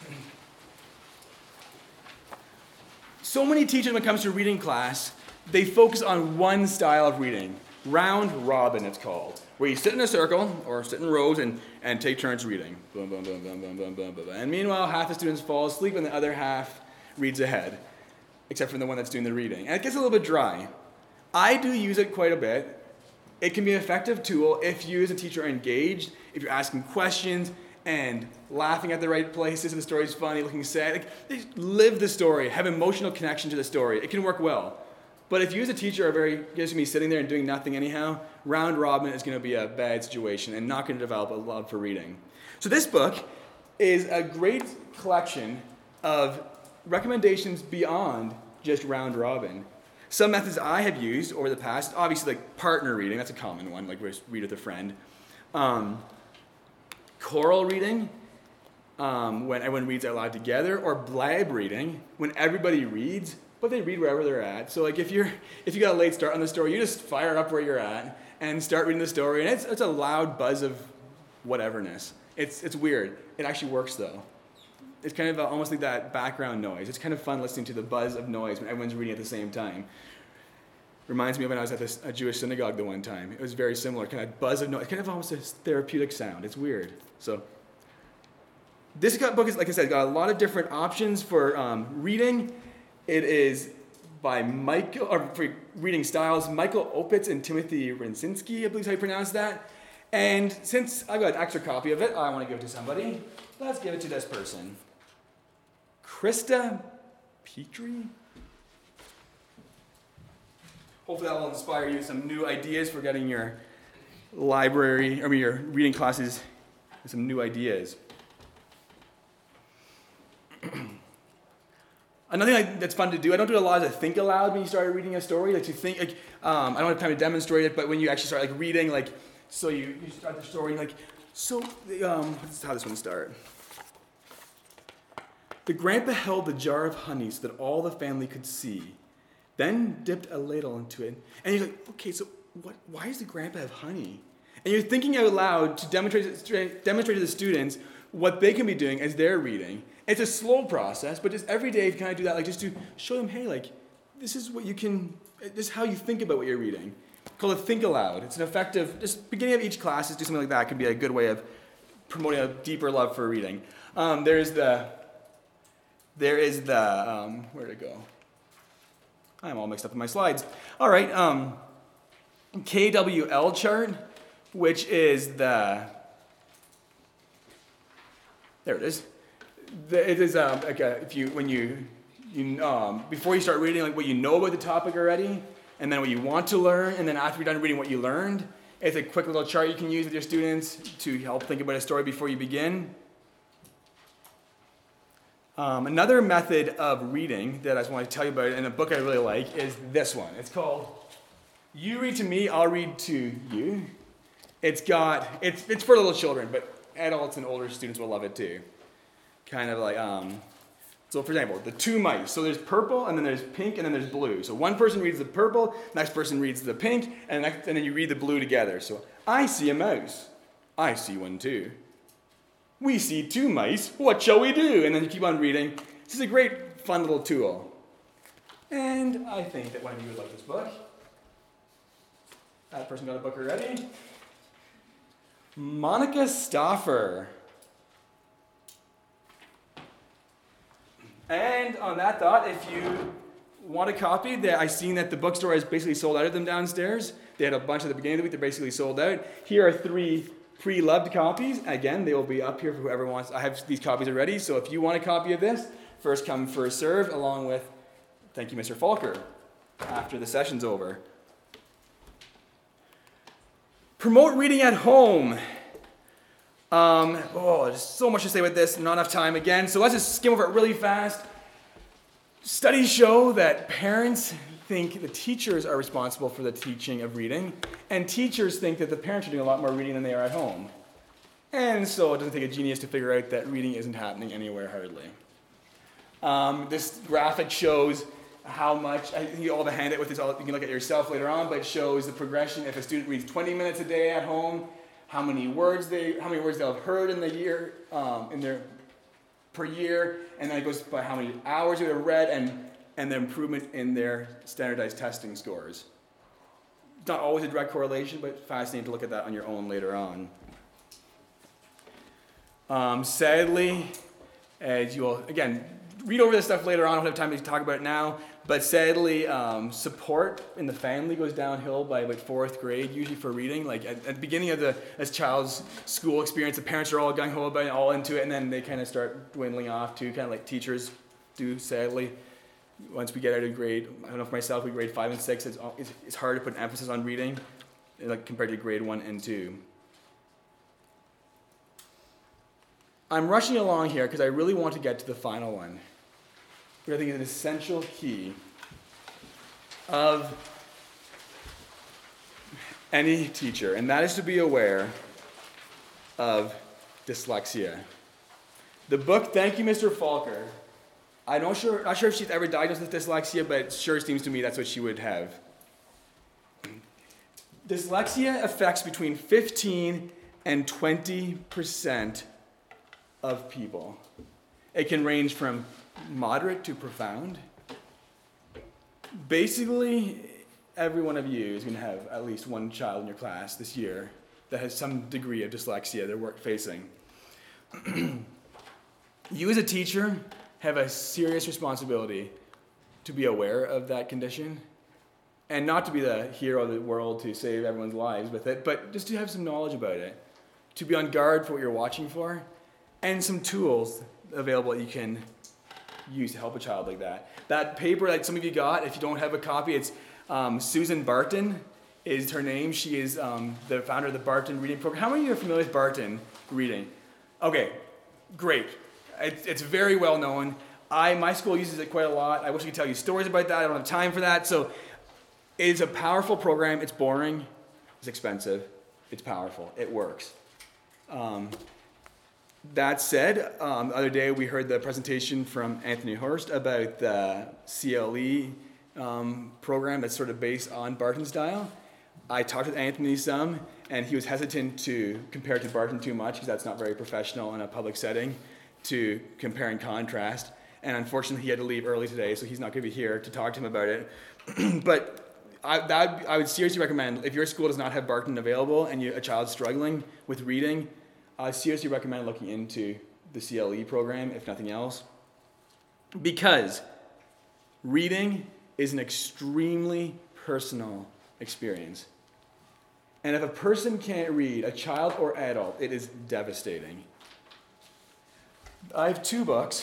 [SPEAKER 2] so many teachers, when it comes to reading class, they focus on one style of reading. Round robin, it's called, where you sit in a circle or sit in rows and, and take turns reading. Boom, boom, boom, boom, boom, boom, boom, boom. And meanwhile, half the students fall asleep and the other half reads ahead, except for the one that's doing the reading. And it gets a little bit dry. I do use it quite a bit. It can be an effective tool if you as a teacher are engaged, if you're asking questions and laughing at the right places, and the story's funny, looking sad. Like, they live the story, have emotional connection to the story. It can work well. But if you as a teacher are very, just me sitting there and doing nothing anyhow, round robin is going to be a bad situation and not going to develop a love for reading. So this book is a great collection of recommendations beyond just round robin. Some methods I have used over the past, obviously like partner reading, that's a common one, like read with a friend. Um, choral reading, um, when everyone reads out loud together, or blab reading, when everybody reads, but they read wherever they're at. So like if you're if you got a late start on the story, you just fire up where you're at and start reading the story, and it's it's a loud buzz of whateverness. It's it's weird. It actually works though. It's kind of a, almost like that background noise. It's kind of fun listening to the buzz of noise when everyone's reading at the same time. Reminds me of when I was at this, a Jewish synagogue the one time. It was very similar, kind of buzz of noise, kind of almost a therapeutic sound. It's weird. So this book is, like I said, got a lot of different options for um, reading. It is by Michael, or for reading styles, Michael Opitz and Timothy Rensinski, I believe is how you pronounce that. And since I've got an extra copy of it, I want to give it to somebody. Let's give it to this person. Krista Petrie. Hopefully that will inspire you some new ideas for getting your library, I mean your reading classes, some new ideas. Another thing that's fun to do, I don't do a lot of think aloud when you start reading a story. Like to think, like um, I don't have time to demonstrate it, but when you actually start like reading, like so you, you start the story and like so. Um, this is how this one started. The grandpa held the jar of honey so that all the family could see, then dipped a ladle into it. And you're like, okay, so what? Why does the grandpa have honey? And you're thinking out loud to demonstrate, demonstrate to the students what they can be doing as they're reading. It's a slow process, but just every day you kind of do that, like just to show them, hey, like, this is what you can, this is how you think about what you're reading. Call it Think Aloud. It's an effective, just beginning of each class, just do something like that could be a good way of promoting a deeper love for reading. Um, there's the, there is the, um, where'd it go? I'm all mixed up in my slides. All right, um, K W L chart, which is the, there it is. The, it is um, like a, if you when you you um, before you start reading, like what you know about the topic already, and then what you want to learn, and then after you're done reading what you learned. It's a quick little chart you can use with your students to help think about a story before you begin. Um, another method of reading that I just want to tell you about, and a book I really like, is this one. It's called You Read to Me, I'll Read to You. It's got, it's it's for little children, but adults and older students will love it too. Kind of like, um, so for example, the two mice. So there's purple, and then there's pink, and then there's blue. So one person reads the purple, next person reads the pink, and, next, and then you read the blue together. So I see a mouse. I see one too. We see two mice. What shall we do? And then you keep on reading. This is a great, fun little tool. And I think that one of you would like this book. That person got a book already. Monica Stauffer. And on that thought, if you want a copy, that I've seen that the bookstore has basically sold out of them downstairs. They had a bunch at the beginning of the week. They're basically sold out. Here are three pre-loved copies. Again, they will be up here for whoever wants. I have these copies already, so if you want a copy of this, first come, first served, along with, thank you, Mister Falker, after the session's over. Promote reading at home. Um, oh, there's so much to say about this, not enough time again, so let's just skim over it really fast. Studies show that parents think the teachers are responsible for the teaching of reading, and teachers think that the parents are doing a lot more reading than they are at home. And so it doesn't take a genius to figure out that reading isn't happening anywhere hardly. Um, this graphic shows how much, I think you all have a handout with this, you can look at it yourself later on, but it shows the progression. If a student reads twenty minutes a day at home, how many words they, how many words they'll have heard in the year, um, in their per year, and then it goes by how many hours they have read, and and the improvement in their standardized testing scores. It's not always a direct correlation, but fascinating to look at that on your own later on. Um, sadly, as you will, again, read over this stuff later on. I don't have time to talk about it now. But sadly, um, support in the family goes downhill by like fourth grade, usually for reading. Like at, at the beginning of the as child's school experience, the parents are all gung-ho about it, all into it, and then they kind of start dwindling off too, kind of like teachers do, sadly. Once we get out of grade, I don't know for myself, we grade five and six, it's, it's, it's hard to put an emphasis on reading like compared to grade one and two. I'm rushing along here because I really want to get to the final one, which I think is an essential key of any teacher, and that is to be aware of dyslexia. The book, Thank You, Mister Falker, I'm not sure, not sure if she's ever diagnosed with dyslexia, but it sure seems to me that's what she would have. Dyslexia affects between fifteen and twenty percent of people. It can range from moderate to profound. Basically, every one of you is going to have at least one child in your class this year that has some degree of dyslexia they're work facing. You as a teacher have a serious responsibility to be aware of that condition and not to be the hero of the world to save everyone's lives with it, but just to have some knowledge about it, to be on guard for what you're watching for, and some tools available that you can use to help a child like that. That paper that some of you got, if you don't have a copy, it's um, Susan Barton is her name. She is um, the founder of the Barton Reading Program. How many of you are familiar with Barton Reading? Okay, great. It's, it's very well known. I my school uses it quite a lot. I wish I could tell you stories about that. I don't have time for that. So it's a powerful program. It's boring. It's expensive. It's powerful. It works. Um, that said, um, the other day we heard the presentation from Anthony Hurst about the C L E um, program that's sort of based on Barton style. I talked with Anthony some, and he was hesitant to compare it to Barton too much because that's not very professional in a public setting to compare and contrast. And unfortunately, he had to leave early today, so he's not going to be here to talk to him about it. But I, that, I would seriously recommend, if your school does not have Barton available and you, a child's struggling with reading, I seriously recommend looking into the C L E program, if nothing else. Because reading is an extremely personal experience. And if a person can't read, a child or adult, it is devastating. I have two books.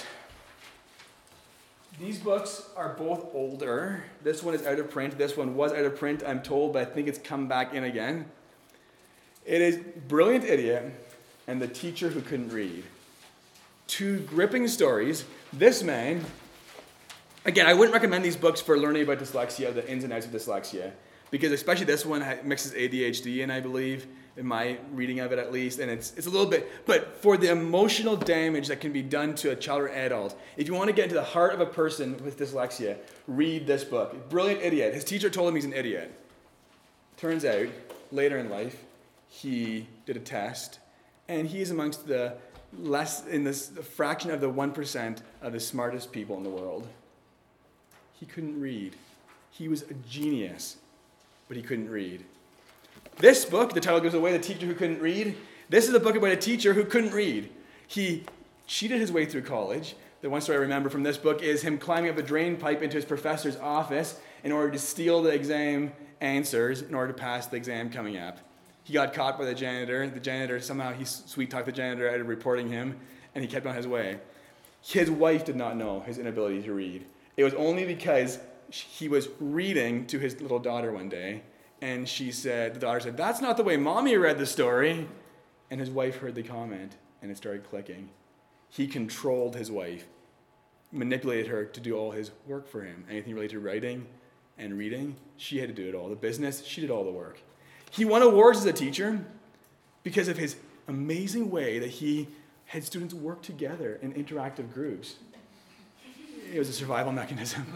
[SPEAKER 2] These books are both older. This one is out of print. This one was out of print, I'm told, but I think it's come back in again. It is Brilliant Idiot and The Teacher Who Couldn't Read. Two gripping stories. This man, again, I wouldn't recommend these books for learning about dyslexia, the ins and outs of dyslexia, because especially this one mixes A D H D in, I believe, in my reading of it at least, and it's it's a little bit, but for the emotional damage that can be done to a child or adult, if you want to get into the heart of a person with dyslexia, read this book. Brilliant Idiot. His teacher told him he's an idiot. Turns out, later in life, he did a test, and he is amongst the less, in this fraction of the one percent of the smartest people in the world. He couldn't read. He was a genius, but he couldn't read. This book, the title gives away, The Teacher Who Couldn't Read. This is a book about a teacher who couldn't read. He cheated his way through college. The one story I remember from this book is him climbing up a drain pipe into his professor's office in order to steal the exam answers in order to pass the exam coming up. He got caught by the janitor. The janitor, somehow he sweet-talked the janitor out of reporting him, and he kept on his way. His wife did not know his inability to read. It was only because he was reading to his little daughter one day, and she said, the daughter said, "That's not the way Mommy read the story." And his wife heard the comment, and it started clicking. He controlled his wife, manipulated her to do all his work for him. Anything related to writing and reading, she had to do it all. The business, she did all the work. He won awards as a teacher because of his amazing way that he had students work together in interactive groups. It was a survival mechanism.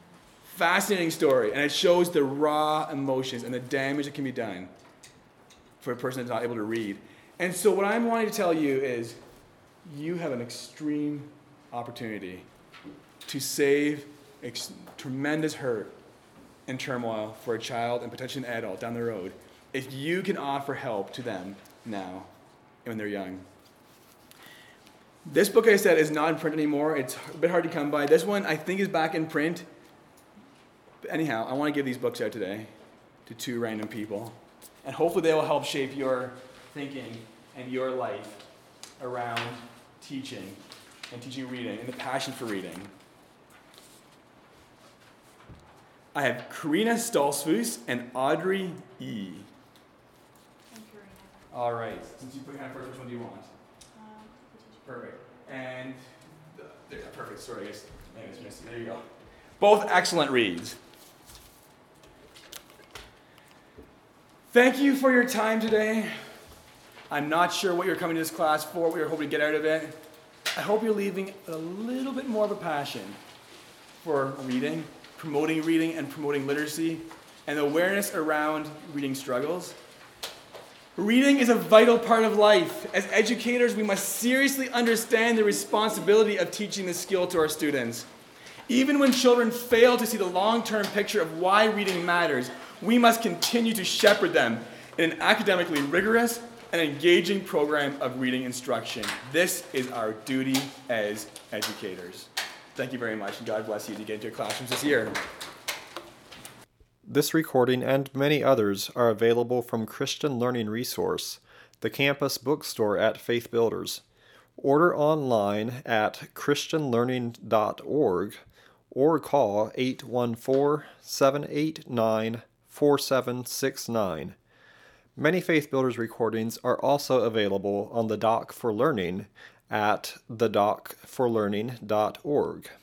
[SPEAKER 2] Fascinating story, and it shows the raw emotions and the damage that can be done. for a person that's not able to read. And so what I'm wanting to tell you is you have an extreme opportunity to save ex- tremendous hurt and turmoil for a child and potentially an adult down the road if you can offer help to them now when they're young. This book, I said, is not in print anymore. It's a bit hard to come by. This one, I think, is back in print. But anyhow, I want to give these books out today to two random people. And hopefully they will help shape your thinking and your life around teaching and teaching reading and the passion for reading. I have Karina Stolzfus and Audrey E.
[SPEAKER 3] And Karina.
[SPEAKER 2] All right. Since you put your hand first, which one do you want?
[SPEAKER 3] Um, the teacher.
[SPEAKER 2] Perfect. And the, there, perfect. Sorry, I guess maybe it's missing. There you go. Both excellent reads. Thank you for your time today. I'm not sure what you're coming to this class for, what you're hoping to get out of it. I hope you're leaving a little bit more of a passion for reading, promoting reading and promoting literacy, and awareness around reading struggles. Reading is a vital part of life. As educators, we must seriously understand the responsibility of teaching this skill to our students. Even when children fail to see the long-term picture of why reading matters, we must continue to shepherd them in an academically rigorous and engaging program of reading instruction. This is our duty as educators. Thank you very much, and God bless you to get into your classrooms this year.
[SPEAKER 1] This recording and many others are available from Christian Learning Resource, the campus bookstore at Faith Builders. Order online at christian learning dot org or call eight one four, seven eight nine, four seven six nine. Many Faith Builders recordings are also available on the Dock for Learning at the dock for learning dot org.